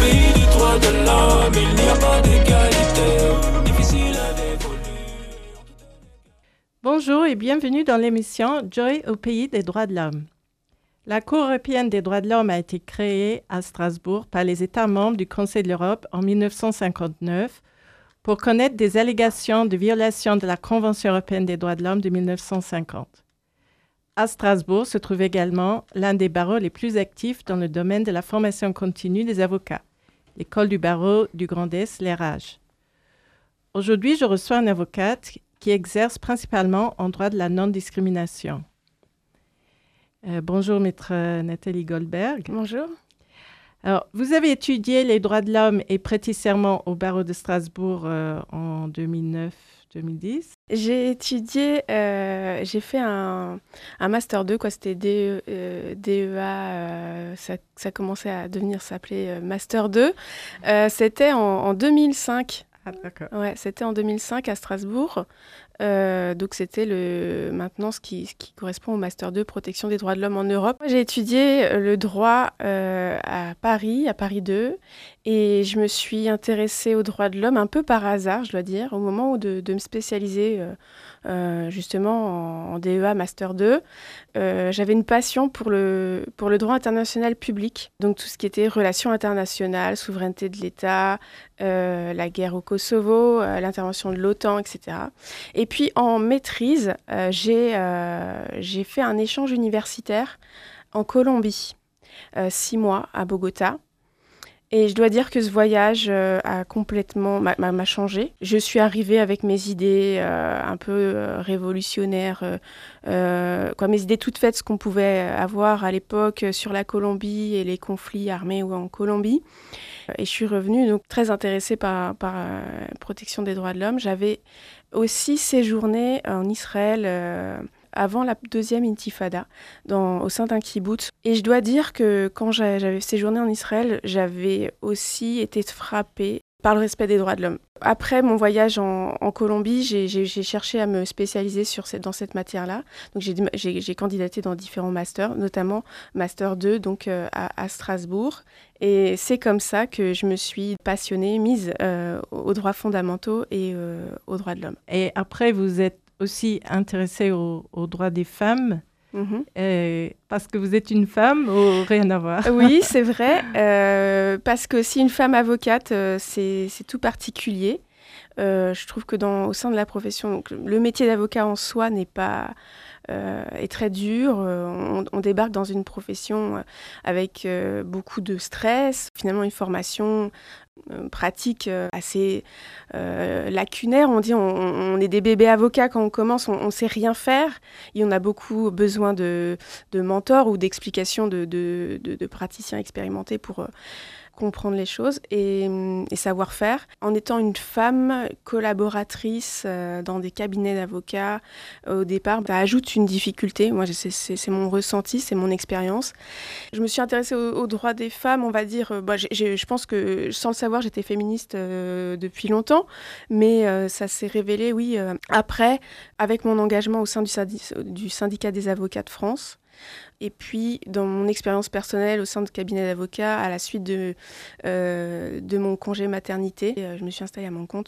pays du droit de l'homme, il n'y a pas d'égalité. Difficile à dévoluer. Bonjour et bienvenue dans l'émission Joy au pays des droits de l'homme. La Cour européenne des droits de l'homme a été créée à Strasbourg par les États membres du Conseil de l'Europe en 1959 pour connaître des allégations de violation de la Convention européenne des droits de l'homme de 1950. À Strasbourg se trouve également l'un des barreaux les plus actifs dans le domaine de la formation continue des avocats, l'école du barreau du Grand Est, l'ERAJ. Aujourd'hui, je reçois une avocate qui exerce principalement en droit de la non-discrimination. Bonjour, maître Nathalie Goldberg. Bonjour. Alors, vous avez étudié les droits de l'homme et prêté serment au barreau de Strasbourg en 2009-2010. J'ai étudié, j'ai fait un Master 2, quoi, c'était DEA, ça commençait à s'appeler Master 2. C'était en 2005. Ah, d'accord. Ouais, c'était en 2005 à Strasbourg. Donc c'était maintenant ce qui correspond au Master 2, protection des droits de l'homme en Europe. Moi, j'ai étudié le droit à Paris 2, et je me suis intéressée aux droits de l'homme un peu par hasard, je dois dire, au moment de me spécialiser justement en DEA Master 2. J'avais une passion pour le droit international public, donc tout ce qui était relations internationales, souveraineté de l'État, la guerre au Kosovo, l'intervention de l'OTAN, etc. Et puis en maîtrise, j'ai fait un échange universitaire en Colombie, 6 mois à Bogota. Et je dois dire que ce voyage m'a changé. Je suis arrivée avec mes idées un peu révolutionnaires, mes idées toutes faites, ce qu'on pouvait avoir à l'époque sur la Colombie et les conflits armés en Colombie. Et je suis revenue donc très intéressée par la protection des droits de l'homme. J'avais aussi séjourné en Israël avant la deuxième intifada, au sein d'un kibboutz. Et je dois dire que quand j'avais séjourné en Israël, j'avais aussi été frappée par le respect des droits de l'homme. Après mon voyage en Colombie, j'ai cherché à me spécialiser dans cette matière-là. Donc j'ai candidaté dans différents masters, notamment Master 2 donc, à Strasbourg. Et c'est comme ça que je me suis passionnée, mise aux droits fondamentaux et aux droits de l'homme. Et après, vous êtes aussi intéressée aux droits des femmes, parce que vous êtes une femme ou rien à voir? Oui, c'est vrai, parce que si une femme avocate, c'est tout particulier. Je trouve que au sein de la profession, donc, le métier d'avocat en soi est très dur. On débarque dans une profession avec beaucoup de stress, finalement une formation pratique assez lacunaire. On dit on est des bébés avocats quand on commence, on ne sait rien faire. Et on a beaucoup besoin de mentors ou d'explications de praticiens expérimentés pour comprendre les choses et savoir faire. En étant une femme collaboratrice dans des cabinets d'avocats, au départ, ça ajoute une difficulté. Moi, c'est mon ressenti, c'est mon expérience. Je me suis intéressée aux droits des femmes, on va dire. Je pense que, sans le savoir, j'étais féministe depuis longtemps, mais ça s'est révélé, oui, après, avec mon engagement au sein du syndicat des avocats de France. Et puis, dans mon expérience personnelle au sein de cabinet d'avocats, à la suite de mon congé maternité, je me suis installée à mon compte.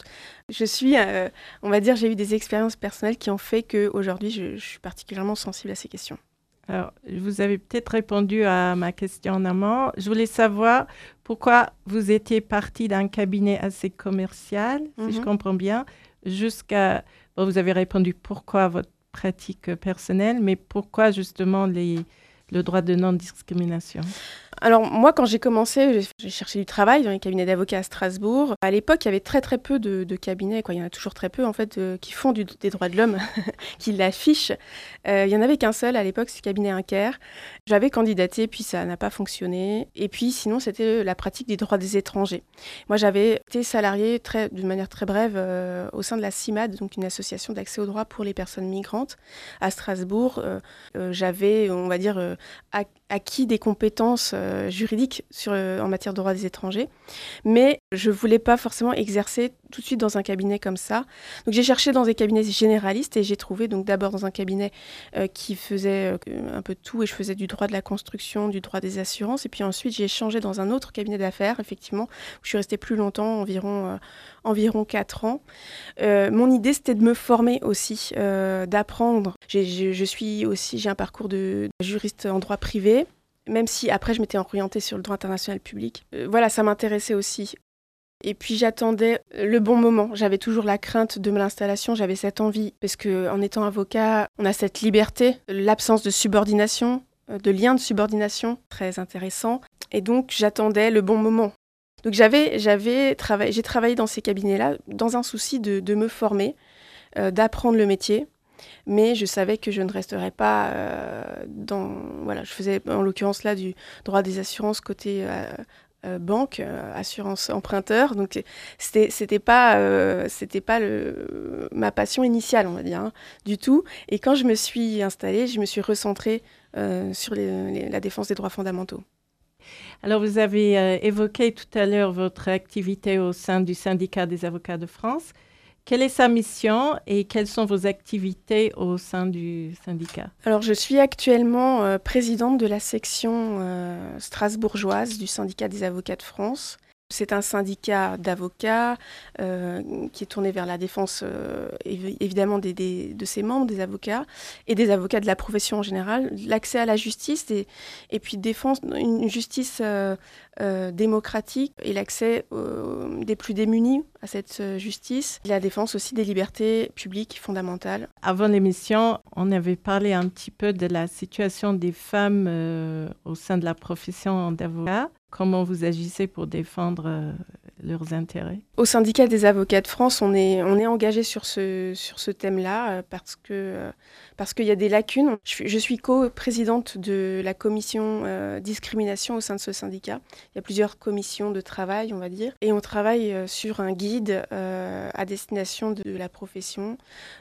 On va dire, j'ai eu des expériences personnelles qui ont fait qu'aujourd'hui, je suis particulièrement sensible à ces questions. Alors, vous avez peut-être répondu à ma question en amont. Je voulais savoir pourquoi vous étiez partie d'un cabinet assez commercial, si je comprends bien, jusqu'à... Bon, vous avez répondu pourquoi votre pratique personnelle, mais pourquoi justement le droit de non-discrimination? Alors moi, quand j'ai commencé, j'ai cherché du travail dans les cabinets d'avocats à Strasbourg. À l'époque, il y avait très très peu de cabinets, quoi. Il y en a toujours très peu en fait qui font des droits de l'homme, qui l'affichent. Il y en avait qu'un seul à l'époque, c'est le cabinet Inker. J'avais candidaté, puis ça n'a pas fonctionné. Et puis sinon, c'était la pratique des droits des étrangers. Moi, j'avais été salariée d'une manière très brève au sein de la CIMAD, donc une association d'accès aux droits pour les personnes migrantes à Strasbourg. J'avais, on va dire, acquis des compétences juridiques en matière de droit des étrangers, mais je ne voulais pas forcément exercer tout de suite dans un cabinet comme ça. Donc j'ai cherché dans des cabinets généralistes et j'ai trouvé donc d'abord dans un cabinet qui faisait un peu de tout, et je faisais du droit de la construction, du droit des assurances, et puis ensuite j'ai changé dans un autre cabinet d'affaires, effectivement, où je suis restée plus longtemps, environ 4 ans. Mon idée, c'était de me former aussi, d'apprendre. J'ai un parcours de juriste en droit privé, même si après je m'étais orientée sur le droit international public. Voilà, ça m'intéressait aussi. Et puis j'attendais le bon moment. J'avais toujours la crainte de l'installation, j'avais cette envie, parce qu'en étant avocat, on a cette liberté, l'absence de subordination, de lien de subordination, très intéressant. Et donc j'attendais le bon moment. Donc j'ai travaillé dans ces cabinets-là dans un souci de me former, d'apprendre le métier. Mais je savais que je ne resterais pas Voilà, je faisais en l'occurrence là du droit des assurances côté banque, assurance emprunteur. Donc c'était pas ma passion initiale, on va dire, du tout. Et quand je me suis installée, je me suis recentrée sur la défense des droits fondamentaux. Alors, vous avez évoqué tout à l'heure votre activité au sein du syndicat des avocats de France. Quelle est sa mission et quelles sont vos activités au sein du syndicat? Alors, je suis actuellement présidente de la section strasbourgeoise du syndicat des avocats de France. C'est un syndicat d'avocats qui est tourné vers la défense évidemment de ses membres, des avocats et des avocats de la profession en général, l'accès à la justice et puis défense une justice démocratique et l'accès des plus démunis à cette justice, la défense aussi des libertés publiques fondamentales. Avant l'émission, on avait parlé un petit peu de la situation des femmes au sein de la profession d'avocat. Comment vous agissez pour défendre leurs intérêts? Au syndicat des avocats de France, on est engagé sur ce thème-là parce qu'il y a des lacunes. Je suis co-présidente de la commission discrimination au sein de ce syndicat. Il y a plusieurs commissions de travail, on va dire, et on travaille sur un guide à destination de la profession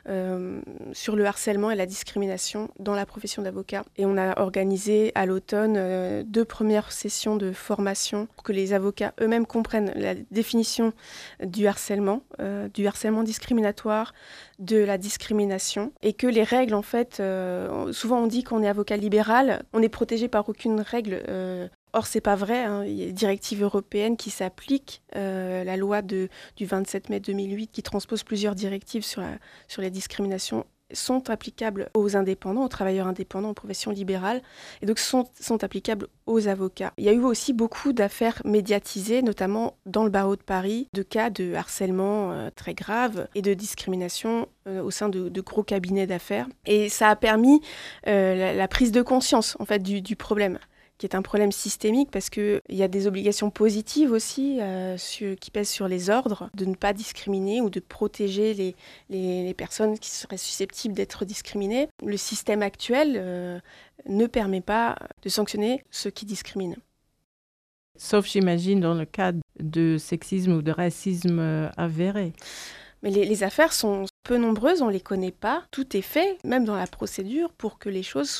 sur le harcèlement et la discrimination dans la profession d'avocat. Et on a organisé à l'automne 2 premières sessions de formation pour que les avocats eux-mêmes comprennent la définition du harcèlement discriminatoire, de la discrimination, et que les règles, en fait, souvent on dit qu'on est avocat libéral, on n'est protégé par aucune règle. Or, c'est pas vrai, il y a une directive européenne qui s'applique, la loi du 27 mai 2008 qui transpose plusieurs directives sur les discriminations sont applicables aux indépendants, aux travailleurs indépendants, aux professions libérales, et donc sont applicables aux avocats. Il y a eu aussi beaucoup d'affaires médiatisées, notamment dans le barreau de Paris, de cas de harcèlement très graves et de discrimination au sein de gros cabinets d'affaires. Et ça a permis la prise de conscience en fait, du problème, qui est un problème systémique parce qu'il y a des obligations positives aussi qui pèsent sur les ordres, de ne pas discriminer ou de protéger les personnes qui seraient susceptibles d'être discriminées. Le système actuel ne permet pas de sanctionner ceux qui discriminent. Sauf, j'imagine, dans le cas de sexisme ou de racisme avéré. Mais les affaires sont peu nombreuses, on ne les connaît pas. Tout est fait, même dans la procédure, pour que les choses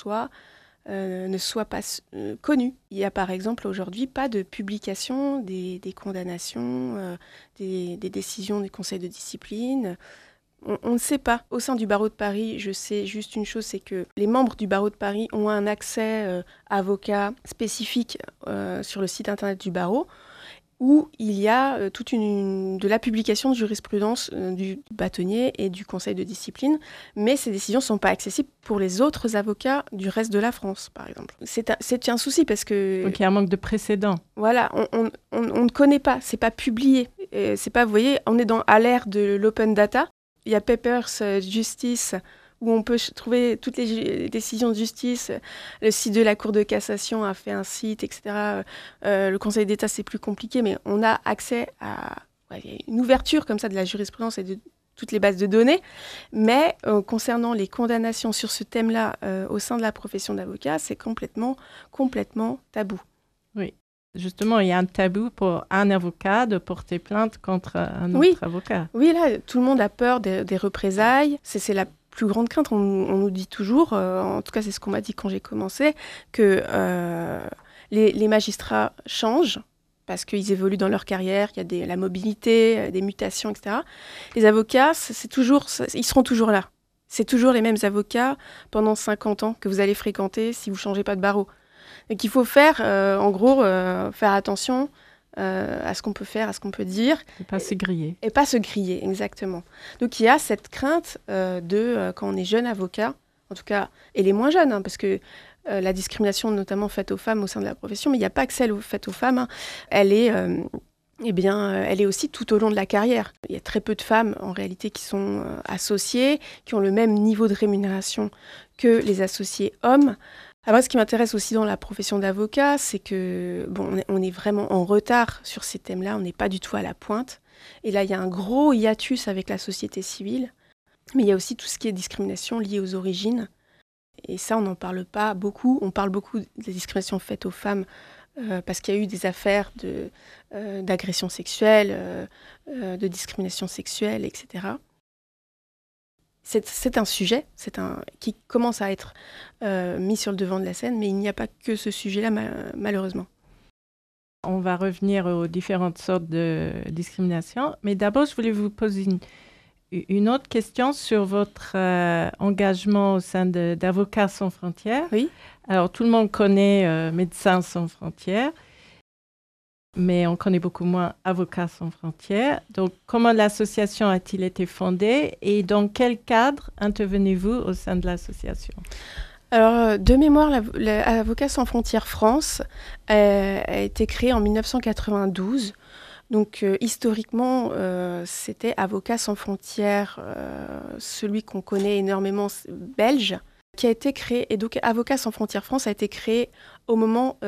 ne soient pas connues. Il n'y a par exemple aujourd'hui pas de publication des condamnations, des décisions du conseil de discipline. On ne sait pas. Au sein du barreau de Paris, je sais juste une chose, c'est que les membres du barreau de Paris ont un accès avocat spécifique sur le site internet du barreau, où il y a de la publication de jurisprudence du bâtonnier et du conseil de discipline, mais ces décisions ne sont pas accessibles pour les autres avocats du reste de la France, par exemple. C'est un souci parce que... Donc il y a un manque de précédent. Voilà, on ne connaît pas, c'est pas publié. C'est pas, vous voyez, on est à l'ère de l'open data. Il y a Papers Justice, où on peut trouver toutes les décisions de justice. Le site de la Cour de cassation a fait un site, etc. Le Conseil d'État, c'est plus compliqué, mais on a accès à une ouverture comme ça de la jurisprudence et de toutes les bases de données. Mais concernant les condamnations sur ce thème-là au sein de la profession d'avocat, c'est complètement tabou. Oui. Justement, il y a un tabou pour un avocat de porter plainte contre un autre avocat. Oui, là, tout le monde a peur des représailles. C'est la plus grande crainte. On nous dit toujours, en tout cas c'est ce qu'on m'a dit quand j'ai commencé, que les magistrats changent parce qu'ils évoluent dans leur carrière, il y a la mobilité, des mutations, etc. Les avocats, ils seront toujours là. C'est toujours les mêmes avocats pendant 50 ans que vous allez fréquenter si vous ne changez pas de barreau. Donc il faut faire attention à ce qu'on peut faire, à ce qu'on peut dire. Et pas se griller. Et pas se griller, exactement. Donc il y a cette crainte quand on est jeune avocat, en tout cas, et les moins jeunes, parce que la discrimination notamment faite aux femmes au sein de la profession, mais il n'y a pas que celle faite aux femmes, elle est aussi tout au long de la carrière. Il y a très peu de femmes en réalité qui sont associées, qui ont le même niveau de rémunération que les associés hommes. Moi, ce qui m'intéresse aussi dans la profession d'avocat, c'est que on est vraiment en retard sur ces thèmes-là, on n'est pas du tout à la pointe. Et là, il y a un gros hiatus avec la société civile, mais il y a aussi tout ce qui est discrimination liée aux origines. Et ça, on n'en parle pas beaucoup. On parle beaucoup des discriminations faites aux femmes parce qu'il y a eu des affaires d'agression sexuelle, de discrimination sexuelle, etc. C'est un sujet qui commence à être mis sur le devant de la scène, mais il n'y a pas que ce sujet-là, malheureusement. On va revenir aux différentes sortes de discrimination, mais d'abord, je voulais vous poser une autre question sur votre engagement au sein d'Avocats sans frontières. Oui. Alors, tout le monde connaît Médecins sans frontières, mais on connaît beaucoup moins Avocats sans frontières. Donc, comment l'association a-t-il été fondée et dans quel cadre intervenez-vous au sein de l'association ? Alors, de mémoire, Avocats sans frontières France a été créée en 1992. Donc, historiquement, c'était Avocats sans frontières, celui qu'on connaît énormément belge, qui a été créé. Et donc, Avocats sans frontières France a été créé au moment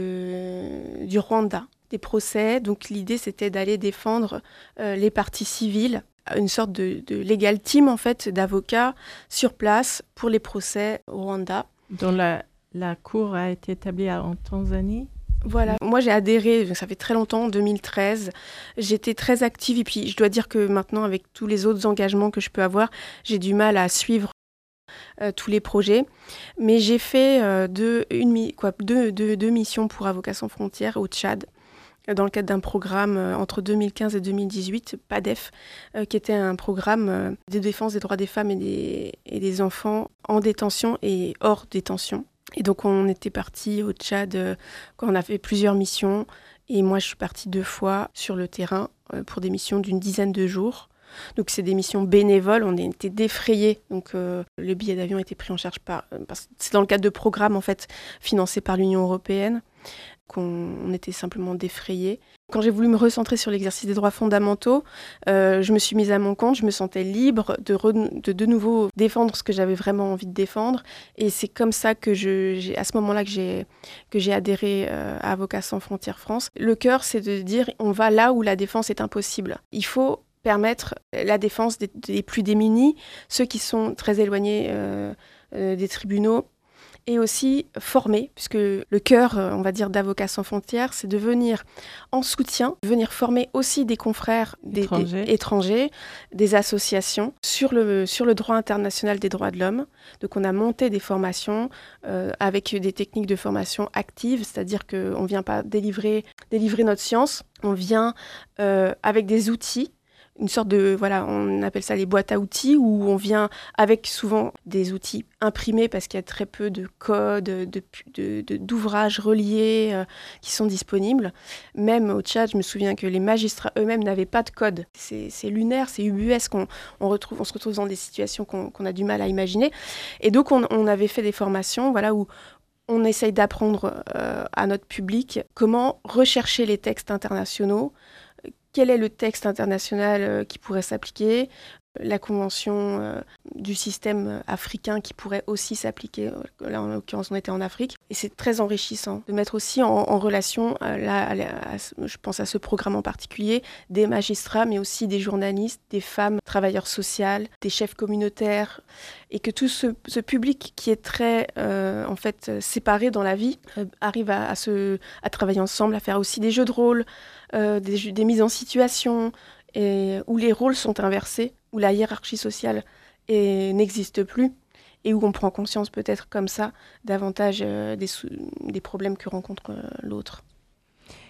du Rwanda, des procès. Donc, l'idée, c'était d'aller défendre les parties civiles, une sorte de legal team, en fait, d'avocats sur place pour les procès au Rwanda. Dont la cour a été établie en Tanzanie ? Voilà, moi j'ai adhéré, ça fait très longtemps, en 2013. J'étais très active et puis je dois dire que maintenant, avec tous les autres engagements que je peux avoir, j'ai du mal à suivre tous les projets. Mais j'ai fait deux missions pour Avocats sans frontières au Tchad, dans le cadre d'un programme entre 2015 et 2018, PADEF, qui était un programme de défense des droits des femmes et des enfants en détention et hors détention. Et donc, on était partis au Tchad quand on a fait plusieurs missions. Et moi, je suis partie 2 fois sur le terrain pour des missions d'une dizaine de jours. Donc, c'est des missions bénévoles. On était défrayés. Donc, le billet d'avion a été pris en charge c'est dans le cadre de programmes, en fait, financés par l'Union européenne, qu'on était simplement défrayés. Quand j'ai voulu me recentrer sur l'exercice des droits fondamentaux, je me suis mise à mon compte, je me sentais libre de nouveau défendre ce que j'avais vraiment envie de défendre. Et c'est comme ça que à ce moment-là que j'ai adhéré à Avocats sans frontières France. Le cœur, c'est de dire on va là où la défense est impossible. Il faut permettre la défense des plus démunis, ceux qui sont très éloignés des tribunaux, et aussi former, puisque le cœur, on va dire, d'Avocats sans frontières, c'est de venir en soutien, venir former aussi des confrères étrangers, des associations sur le droit international des droits de l'homme. Donc on a monté des formations avec des techniques de formation actives, c'est-à-dire qu'on ne vient pas délivrer notre science, on vient avec des outils, une sorte de, on appelle ça les boîtes à outils, où on vient avec souvent des outils imprimés parce qu'il y a très peu de codes, d'ouvrages reliés qui sont disponibles. Même au Tchad, je me souviens que les magistrats eux-mêmes n'avaient pas de code. C'est lunaire, c'est ubuesque, on se retrouve dans des situations qu'on a du mal à imaginer. Et donc on avait fait des formations où on essaye d'apprendre à notre public comment rechercher les textes internationaux, quel est le texte international qui pourrait s'appliquer, la convention du système africain qui pourrait aussi s'appliquer. Là, en l'occurrence, on était en Afrique. Et c'est très enrichissant de mettre aussi en relation, je pense à ce programme en particulier, des magistrats, mais aussi des journalistes, des femmes, travailleurs sociaux, des chefs communautaires, et que tout ce public qui est très, séparé dans la vie, arrive à travailler ensemble, à faire aussi des jeux de rôle, des mises en situation, où les rôles sont inversés, où la hiérarchie sociale n'existe plus, et où on prend conscience peut-être comme ça davantage des problèmes que rencontre l'autre.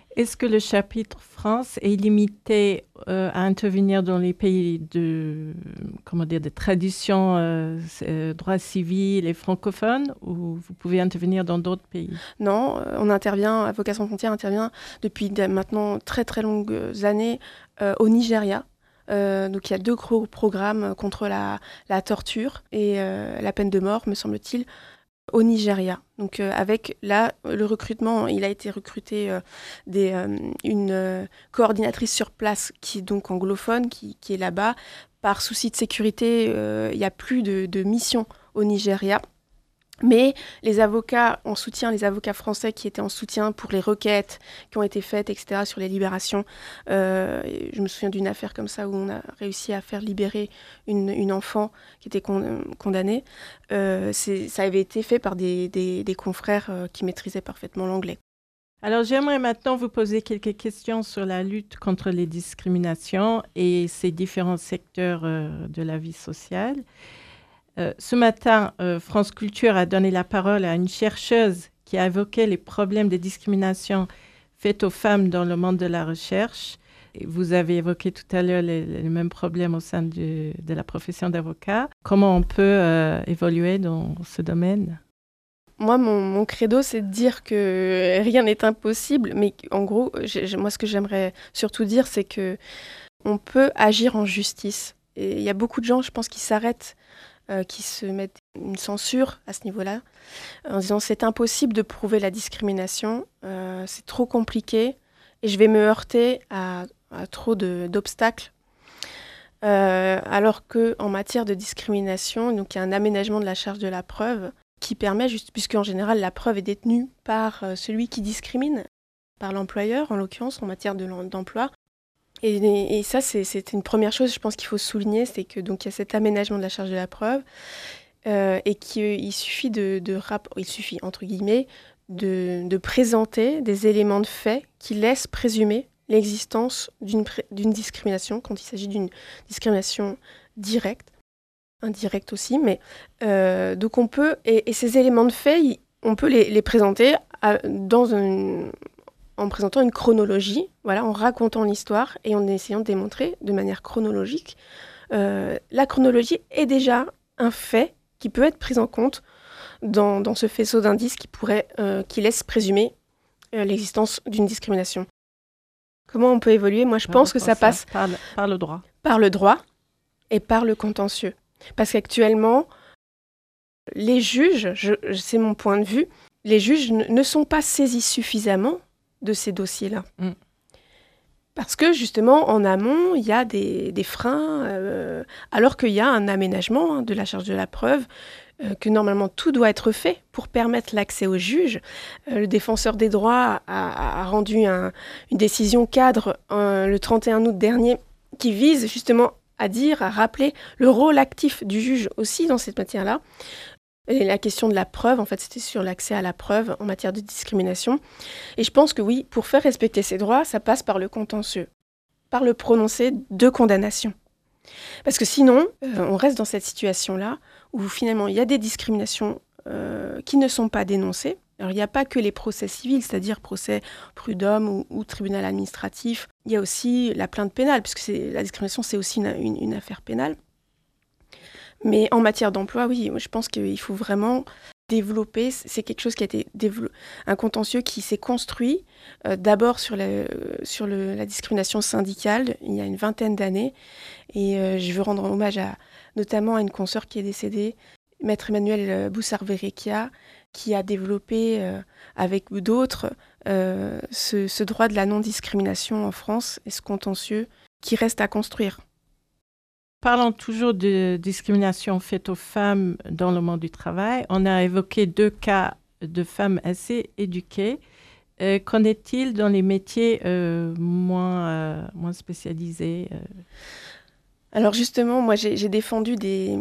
Est-ce que le chapitre France est limité à intervenir dans les pays de tradition, droit civil et francophone, ou vous pouvez intervenir dans d'autres pays? Non, on intervient, Avocats sans frontières intervient depuis maintenant très très longues années au Nigeria. Donc il y a 2 gros programmes contre la torture et la peine de mort, me semble-t-il, au Nigeria. Donc avec là, le recrutement, il a été recruté une coordinatrice sur place qui est donc anglophone, qui est là-bas. Par souci de sécurité, il n'y a plus de mission au Nigeria. Mais les avocats en soutien, les avocats français qui étaient en soutien pour les requêtes qui ont été faites, etc., sur les libérations, je me souviens d'une affaire comme ça où on a réussi à faire libérer une enfant qui était condamnée. Ça avait été fait par des confrères qui maîtrisaient parfaitement l'anglais. Alors, j'aimerais maintenant vous poser quelques questions sur la lutte contre les discriminations et ces différents secteurs de la vie sociale. Ce matin, France Culture a donné la parole à une chercheuse qui a évoqué les problèmes de discrimination faites aux femmes dans le monde de la recherche. Et vous avez évoqué tout à l'heure les mêmes problèmes au sein de la profession d'avocat. Comment on peut évoluer dans ce domaine? Moi, mon credo, c'est de dire que rien n'est impossible, mais en gros, moi, ce que j'aimerais surtout dire, c'est que on peut agir en justice. Et il y a beaucoup de gens, je pense, qui s'arrêtent, qui se mettent une censure à ce niveau-là, en disant c'est impossible de prouver la discrimination, c'est trop compliqué, et je vais me heurter à trop d'obstacles. Alors qu'en matière de discrimination, donc il y a un aménagement de la charge de la preuve qui permet, puisque en général la preuve est détenue par celui qui discrimine, par l'employeur en l'occurrence en matière d'emploi. Et ça, c'est une première chose, je pense qu'il faut souligner, c'est que donc il y a cet aménagement de la charge de la preuve et qu'il suffit il suffit entre guillemets de présenter des éléments de fait qui laissent présumer l'existence d'une discrimination quand il s'agit d'une discrimination directe, indirecte aussi, mais donc on peut et ces éléments de fait, on peut les présenter en présentant une chronologie, voilà, en racontant l'histoire et en essayant de démontrer de manière chronologique. La chronologie est déjà un fait qui peut être pris en compte dans ce faisceau d'indices qui laisse présumer l'existence d'une discrimination. Comment on peut évoluer? Moi, je pense que ça passe par le droit. Par le droit et par le contentieux. Parce qu'actuellement, les juges, c'est mon point de vue, les juges ne sont pas saisis suffisamment de ces dossiers-là. Parce que justement, en amont, il y a des freins, alors qu'il y a un aménagement de la charge de la preuve, que normalement tout doit être fait pour permettre l'accès aux juges. Le défenseur des droits a rendu une décision cadre le 31 août dernier qui vise justement à rappeler le rôle actif du juge aussi dans cette matière-là. Et la question de la preuve, en fait, c'était sur l'accès à la preuve en matière de discrimination. Et je pense que oui, pour faire respecter ces droits, ça passe par le contentieux, par le prononcé de condamnation. Parce que sinon, on reste dans cette situation-là où finalement, il y a des discriminations qui ne sont pas dénoncées. Alors, il n'y a pas que les procès civils, c'est-à-dire procès prud'homme ou tribunal administratif. Il y a aussi la plainte pénale, puisque la discrimination, c'est aussi une affaire pénale. Mais en matière d'emploi, oui, je pense qu'il faut vraiment développer. C'est quelque chose qui a été un contentieux qui s'est construit d'abord sur la discrimination syndicale il y a une vingtaine d'années. Et je veux rendre hommage notamment à une consoeur qui est décédée, Maître Emmanuel Boussard-Verrecchia, qui a développé avec d'autres ce droit de la non-discrimination en France et ce contentieux qui reste à construire. Parlons toujours de discrimination faite aux femmes dans le monde du travail. On a évoqué 2 cas de femmes assez éduquées. Qu'en est-il dans les métiers moins spécialisés Alors justement, moi j'ai défendu des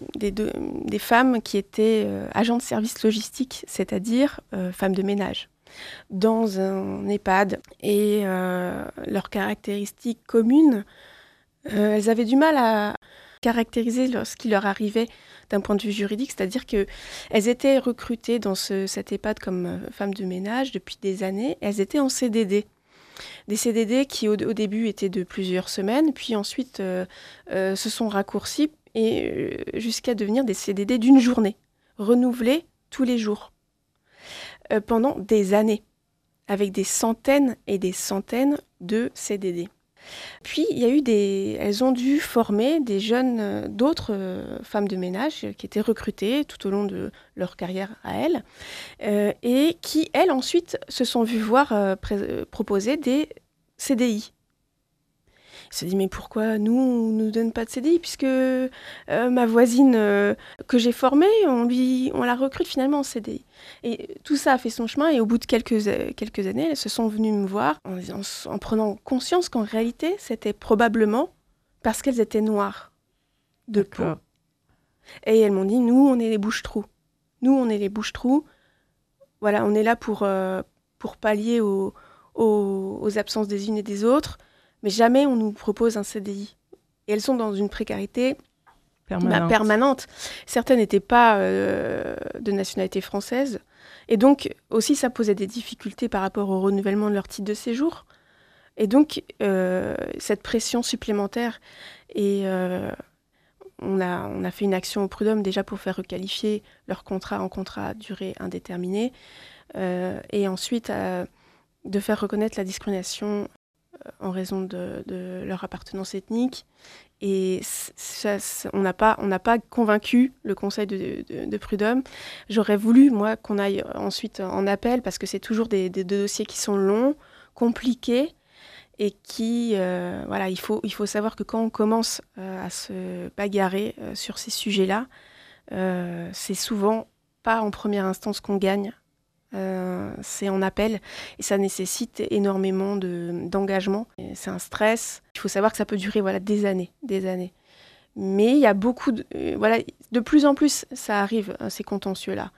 femmes qui étaient agents de service logistique, c'est-à-dire femmes de ménage, dans un EHPAD. Et leurs caractéristiques communes, elles avaient du mal à caractériser ce qui leur arrivait d'un point de vue juridique, c'est-à-dire qu'elles étaient recrutées dans cet EHPAD comme femmes de ménage depuis des années, elles étaient en CDD. Des CDD qui, au début, étaient de plusieurs semaines, puis ensuite se sont raccourcis et jusqu'à devenir des CDD d'une journée, renouvelés tous les jours, pendant des années, avec des centaines et des centaines de CDD. Puis, elles ont dû former des jeunes, d'autres femmes de ménage qui étaient recrutées tout au long de leur carrière à elles, et qui, elles, ensuite, se sont vues proposer des CDI. Ils se disent, mais pourquoi nous, on ne nous donne pas de CDI, puisque ma voisine que j'ai formée, on la recrute finalement en CDI. Et tout ça a fait son chemin, et au bout de quelques années, elles se sont venues me voir en prenant conscience qu'en réalité, c'était probablement parce qu'elles étaient noires de peau. Et elles m'ont dit, nous, on est les bouches-trous. Nous, on est les bouches-trous. Voilà, on est là pour pallier aux absences des unes et des autres, mais jamais on nous propose un CDI. Et elles sont dans une précarité permanente. Certaines n'étaient pas de nationalité française. Et donc, aussi, ça posait des difficultés par rapport au renouvellement de leur titre de séjour. Et donc, cette pression supplémentaire, et on a fait une action au Prud'homme déjà pour faire requalifier leur contrat en contrat à durée indéterminée, et ensuite de faire reconnaître la discrimination en raison de leur appartenance ethnique. Et on n'a pas convaincu le Conseil de Prud'homme. J'aurais voulu, moi, qu'on aille ensuite en appel, parce que c'est toujours des dossiers qui sont longs, compliqués, et qui, il faut savoir que quand on commence à se bagarrer sur ces sujets-là, c'est souvent pas en première instance qu'on gagne. C'est en appel, et ça nécessite énormément d'engagement. C'est un stress. Il faut savoir que ça peut durer des années. Mais il y a beaucoup de plus en plus, ça arrive, ces contentieux-là.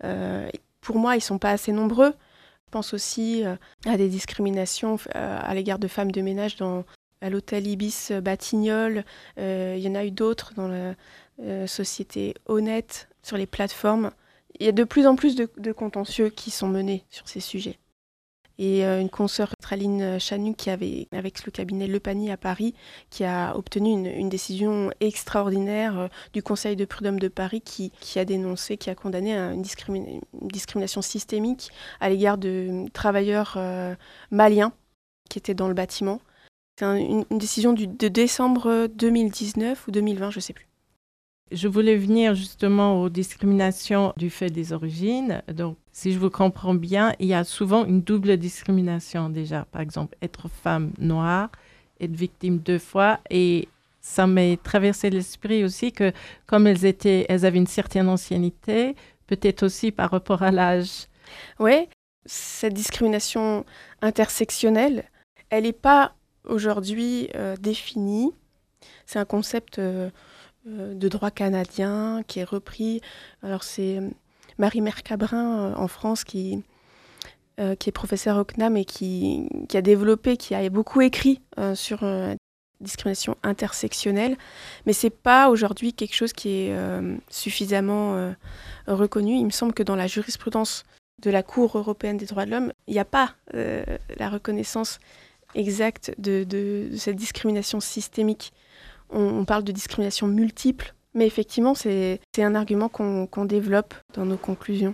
Pour moi, ils ne sont pas assez nombreux. Je pense aussi à des discriminations à l'égard de femmes de ménage à l'hôtel Ibis Batignolles. Il y en a eu d'autres dans la société Honnête, sur les plateformes. Il y a de plus en plus de contentieux qui sont menés sur ces sujets. Et une consoeur, Traline Chanu, qui avait, avec le cabinet Le Panier à Paris, qui a obtenu une décision extraordinaire du Conseil de Prud'homme de Paris, qui a dénoncé, qui a condamné une discrimination systémique à l'égard de travailleurs maliens qui étaient dans le bâtiment. C'est une décision de décembre 2019 ou 2020, je ne sais plus. Je voulais venir justement aux discriminations du fait des origines. Donc, si je vous comprends bien, il y a souvent une double discrimination déjà. Par exemple, être femme noire, être victime 2 fois. Et ça m'est traversé l'esprit aussi que comme elles avaient une certaine ancienneté, peut-être aussi par rapport à l'âge. Oui, cette discrimination intersectionnelle, elle n'est pas aujourd'hui définie. C'est un concept de droit canadien qui est repris. Alors c'est Marie Mercabrin en France qui est professeure au CNAM et qui a développé, qui a beaucoup écrit sur discrimination intersectionnelle, mais c'est pas aujourd'hui quelque chose qui est suffisamment reconnu. Il me semble que dans la jurisprudence de la Cour européenne des droits de l'homme, il n'y a pas la reconnaissance exacte de cette discrimination systémique. On parle de discrimination multiple, mais effectivement, c'est un argument qu'on développe dans nos conclusions.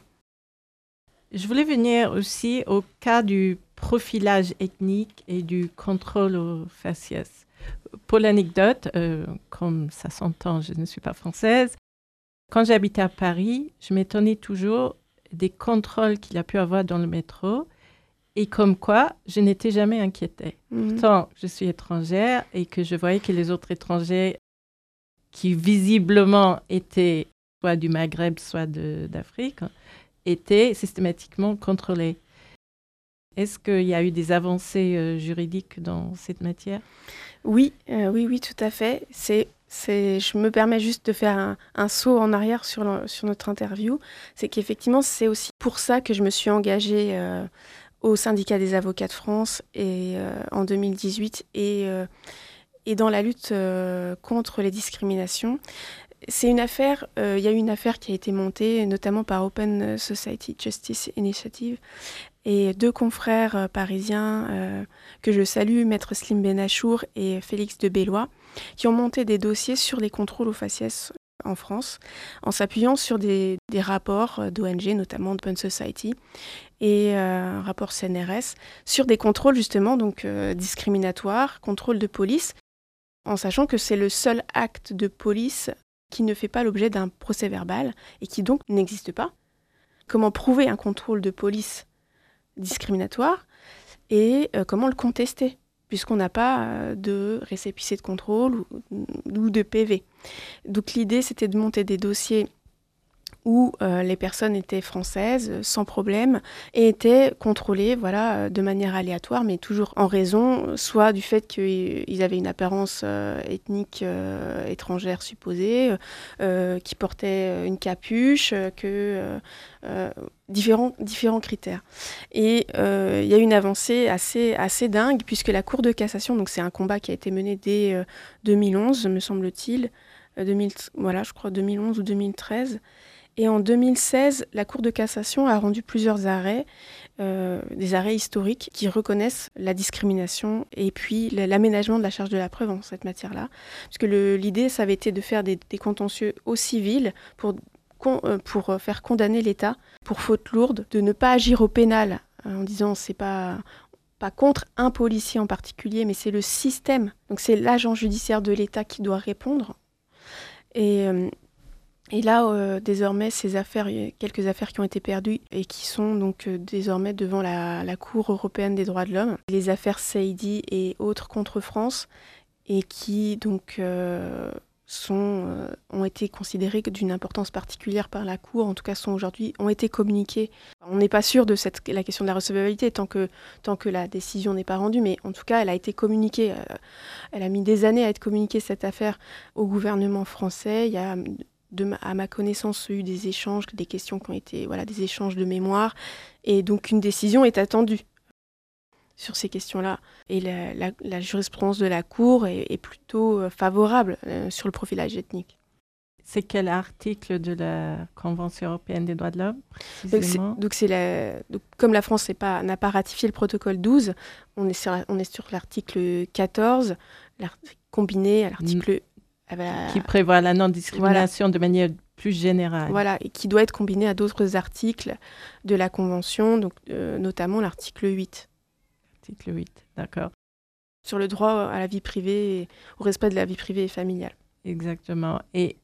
Je voulais venir aussi au cas du profilage ethnique et du contrôle au faciès. Pour l'anecdote, comme ça s'entend, je ne suis pas française. Quand j'habitais à Paris, je m'étonnais toujours des contrôles qu'il y a pu avoir dans le métro. Et comme quoi, je n'étais jamais inquiétée. Pourtant, je suis étrangère et que je voyais que les autres étrangers qui visiblement étaient soit du Maghreb, soit d'Afrique, étaient systématiquement contrôlés. Est-ce qu'il y a eu des avancées juridiques dans cette matière ? Oui, tout à fait. Je me permets juste de faire un saut en arrière sur notre interview. C'est qu'effectivement, c'est aussi pour ça que je me suis engagée au syndicat des avocats de France en 2018 et dans la lutte contre les discriminations. C'est une affaire, il y a eu une affaire qui a été montée, notamment par Open Society Justice Initiative, et 2 confrères parisiens que je salue, Maître Slim Benachour et Félix de Bellois, qui ont monté des dossiers sur les contrôles au faciès en France, en s'appuyant sur des rapports d'ONG, notamment Open Society, et un rapport CNRS, sur des contrôles justement donc discriminatoires, contrôles de police, en sachant que c'est le seul acte de police qui ne fait pas l'objet d'un procès verbal et qui donc n'existe pas. Comment prouver un contrôle de police discriminatoire et comment le contester, puisqu'on n'a pas de récépissé de contrôle ou de PV. Donc l'idée, c'était de monter des dossiers où les personnes étaient françaises, sans problème, et étaient contrôlées de manière aléatoire, mais toujours en raison soit du fait qu'ils avaient une apparence ethnique étrangère supposée, qui portaient une capuche, différents critères. Et il y a eu une avancée assez dingue, puisque la Cour de cassation, donc c'est un combat qui a été mené dès 2011, me semble-t-il, je crois 2011 ou 2013, et en 2016, la Cour de cassation a rendu plusieurs arrêts, des arrêts historiques qui reconnaissent la discrimination et puis l'aménagement de la charge de la preuve en cette matière-là. Parce que l'idée, ça avait été de faire des contentieux au civil pour faire condamner l'État pour faute lourde, de ne pas agir au pénal en disant c'est pas contre un policier en particulier, mais c'est le système. Donc c'est l'agent judiciaire de l'État qui doit répondre. Et là, désormais, quelques affaires qui ont été perdues et qui sont donc désormais devant la Cour européenne des droits de l'homme, les affaires Saïdi et autres contre France, et qui donc ont été considérées d'une importance particulière par la Cour, en tout cas ont été communiquées. On n'est pas sûr de la question de la recevabilité tant que la décision n'est pas rendue, mais en tout cas, elle a été communiquée. Elle a mis des années à être communiquée, cette affaire, au gouvernement français. Il y a à ma connaissance, eu des échanges, des questions qui ont été, des échanges de mémoire, et donc une décision est attendue sur ces questions-là. Et la jurisprudence de la Cour est plutôt favorable sur le profilage ethnique. C'est quel article de la Convention européenne des droits de l'homme, précisément ? Donc comme la France n'a pas ratifié le protocole 12, on est sur l'article 14, combiné à l'article qui prévoit la non-discrimination de manière plus générale. Voilà, et qui doit être combiné à d'autres articles de la Convention, donc, notamment l'article 8. Article 8, d'accord. Sur le droit à la vie privée, et au respect de la vie privée et familiale. Exactement. Et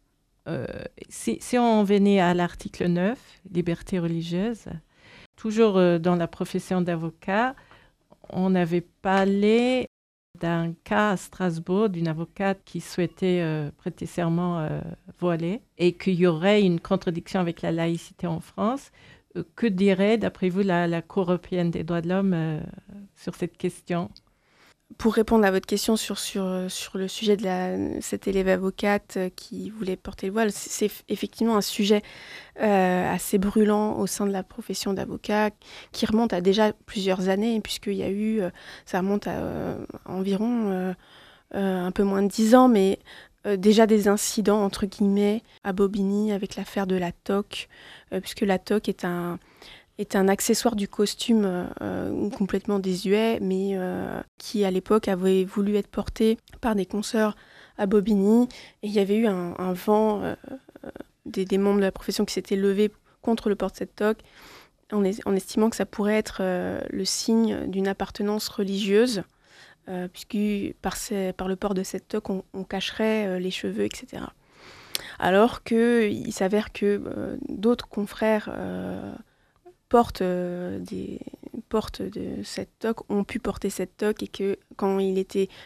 si on venait à l'article 9, liberté religieuse, toujours dans la profession d'avocat, on avait parlé d'un cas à Strasbourg d'une avocate qui souhaitait prêter serment voilé et qu'il y aurait une contradiction avec la laïcité en France. Que dirait, d'après vous, la Cour européenne des droits de l'homme sur cette question ? Pour répondre à votre question sur le sujet de cette élève avocate qui voulait porter le voile, c'est effectivement un sujet assez brûlant au sein de la profession d'avocat qui remonte à déjà plusieurs années, puisqu'il y a eu, ça remonte à environ un peu moins de 10 ans, mais déjà des incidents, entre guillemets, à Bobigny avec l'affaire de la toque, puisque la toque est un accessoire du costume complètement désuet, mais qui à l'époque avait voulu être porté par des consoeurs à Bobigny. Et il y avait eu un vent des membres de la profession qui s'étaient levés contre le port de cette toque, en estimant que ça pourrait être le signe d'une appartenance religieuse, puisque par le port de cette toque, on cacherait les cheveux, etc. Alors qu'il s'avère que d'autres confrères portent de cette toque, ont pu porter cette toque, et que quand il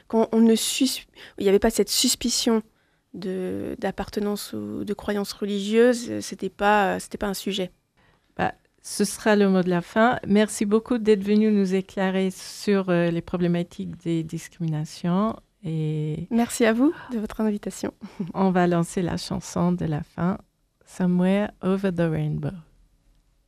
n'y avait pas cette suspicion d'appartenance ou de croyance religieuse, c'était pas un sujet. Ce sera le mot de la fin. Merci beaucoup d'être venu nous éclairer sur les problématiques des discriminations. Et merci à vous de votre invitation. On va lancer la chanson de la fin, Somewhere Over the Rainbow.